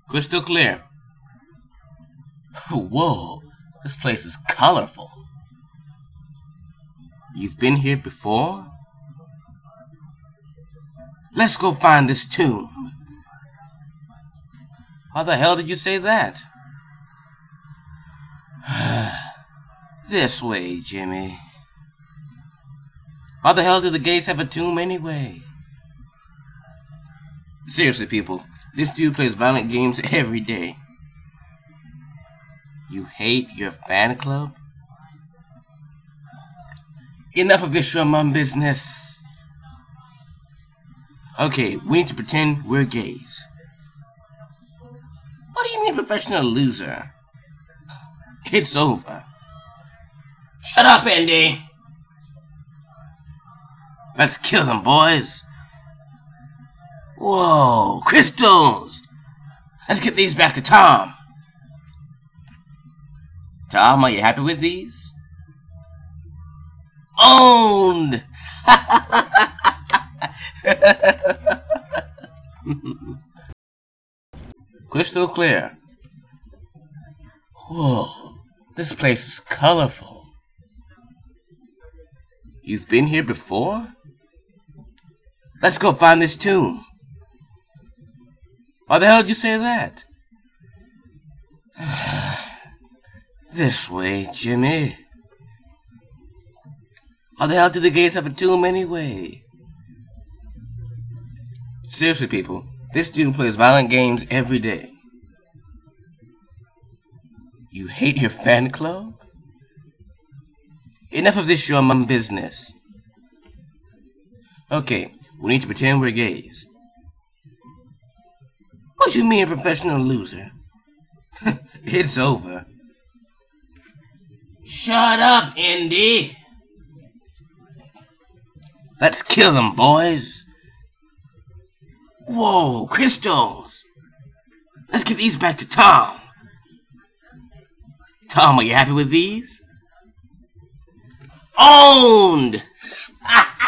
Crystal clear. Whoa, this place is colorful. You've been here before? Let's go find this tomb. How the hell did you say that? This way, Jimmy. How the hell do the gays have a tomb anyway? Seriously, people, this dude plays violent games every day. You hate your fan club? Enough of this mum business. Okay, we need to pretend we're gays. What do you mean, professional loser? It's over. Shut up, Andy. Let's kill them, boys. Whoa, crystals. Let's get these back to Tom. Tom, are you happy with these? Owned! Crystal clear. Whoa, this place is colorful. You've been here before? Let's go find this tomb. Why the hell did you say that? This way, Jimmy. How the hell do the gays have a tomb anyway? Seriously, people, this dude plays violent games every day. You hate your fan club? Enough of this your mum business. Okay, we need to pretend we're gays. What you mean, professional loser? It's over. Shut up, Indy. Let's kill them, boys. Whoa, crystals. Let's get these back to Tom. Tom, are you happy with these? Owned!